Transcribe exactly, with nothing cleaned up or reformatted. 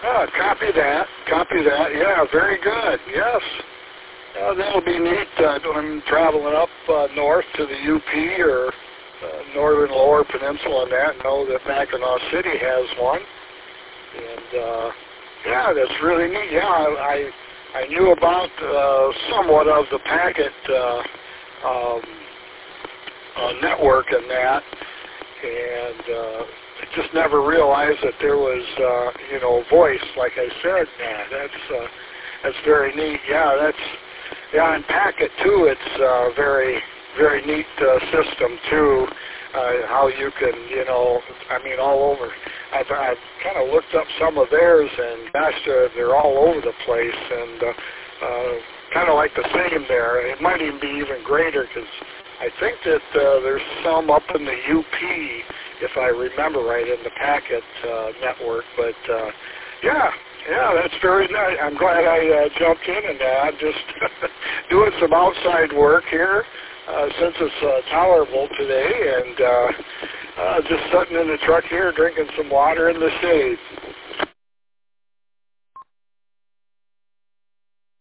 Ah, copy that. Copy that. Yeah, very good. Yes. Uh, that'll be neat. Uh, I'm traveling up uh, north to the U P or uh, northern lower peninsula and that. Know that Mackinac City has one. And, uh, yeah, that's really neat. Yeah, I, I, I knew about uh, somewhat of the packet uh, um, uh, network and that. And uh, I just never realized that there was, uh, you know, voice, like I said. Yeah, that's, uh, that's very neat. Yeah, that's... Yeah, and Packet, too, it's a very, very neat uh, system, too, uh, how you can, you know, I mean, all over. I've, I've kind of looked up some of theirs, and gosh, uh, they're all over the place, and uh, uh, kind of like the same there. It might even be even greater, because I think that uh, there's some up in the U P, if I remember right, in the Packet uh, network, but, uh, yeah. Yeah, that's very nice. I'm glad I uh, jumped in and uh, I'm just doing some outside work here uh, since it's uh, tolerable today, and uh, uh, just sitting in the truck here drinking some water in the shade.